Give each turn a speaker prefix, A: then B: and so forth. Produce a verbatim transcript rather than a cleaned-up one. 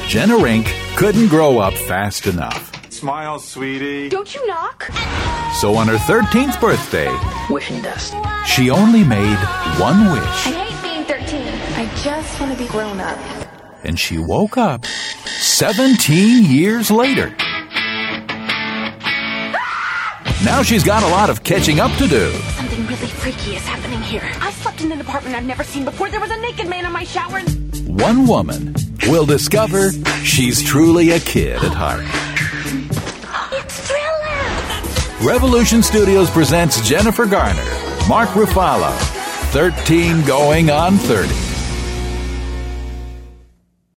A: Jenna Rink couldn't grow up fast enough.
B: Smile, sweetie.
C: Don't you knock?
A: So on her thirteenth birthday,
C: Wishing dust.
A: she only made one wish.
C: I hate being thirteen. I just want to be grown up.
A: And she woke up seventeen years later. Now she's got a lot of catching up to do.
C: Something really freaky is happening here. I slept in an apartment I've never seen before. There was a naked man in my shower.
A: One woman will discover she's truly a kid at heart.
C: It's Thriller!
A: Revolution Studios presents Jennifer Garner, Mark Ruffalo, thirteen going on thirty.